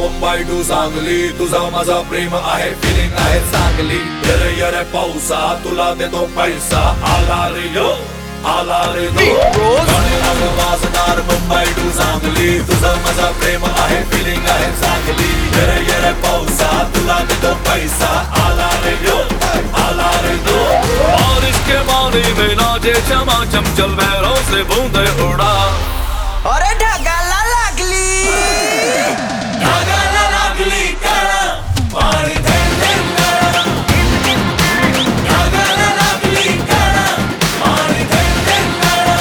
Mumbai to Sangli, तुझा माझा प्रेम आहे, फिलिंग आहे चांगली. येरे येरे पावसा तुला देतो पैसा, आला रे यो आला रे तो. गाणी वाजणार मुंबई टू सांगली, तुझा माझा प्रेम आहे, फिलिंग आहे चांगली. येरे येरे पावसा तुला देतो पैसा, आला रे यो आला रे तो. बारिश के पानी में नाचे चमाचम, चल पैरों से बूंदे उड़ा. अरे ढगाला लागली, ढगाला लागली कळा, पाणी थेंब थेंब कळा. ढगाला लागली कळा, पाणी थेंब थेंब कळा.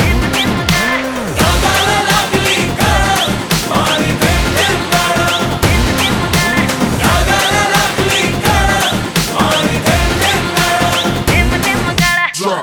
ढगाला लागली कळा, पाणी थेंब थेंब कळा. ढगाला लागली कळा, पाणी थेंब थेंब कळा.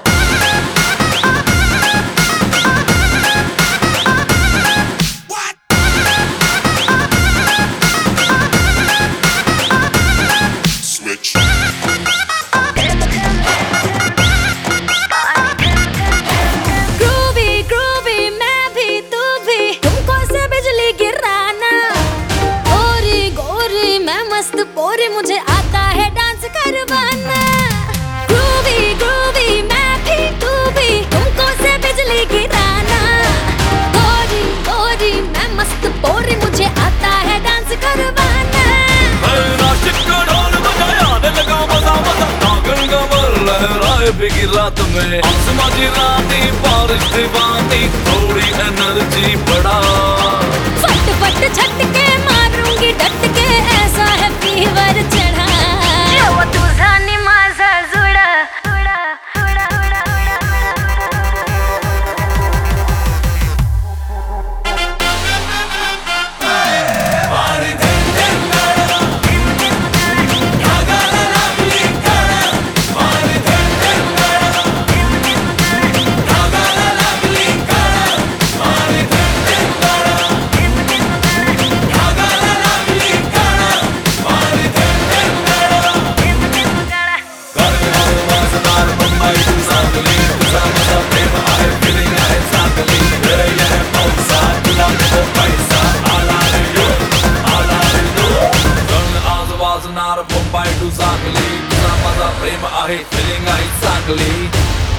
पोरी मुझे आता है डांस करवाना. ग्रूवी ग्रूवी मैं भी तू भी, तुमको से बिजली गिराना. गोरी गोरी मैं मस्त पोरी, मुझे आता है डांस करवाना. नासिक का ढोल बजाया, दिल का मजा मजा, नागन कमर लहराए भीगी रात में. आसमां की रानी बारिश दीवानी, थोड़ी एनर्जी बढ़ा. फट फट झटके मारूंगी डट के, ऐसा है फीवर चढ़ा. जेव्हा तुझा आणि माझा जुडा उडा उडा उडा पाणी थेंब थेंब कळा, ढगाला लागली कळा. पाणी थेंब थेंब कळा, ढगाला लागली कळा. पाणी थेंब थेंब कळा, ढगाला लागली कळा. पाणी थेंब थेंब कळा. गाणी वाजणार मुंबई टू सांगली, तुझा माझा प्रेम आहे, फिलिंग आहे चांगली. येरे येरे पावसा तुला देतो पैसा, आला रे यो आला रे तो. गाणी आज वाजणार मुंबई टू सांगली, तुझा माझा प्रेम आहे, फिलिंग आहे चांगली.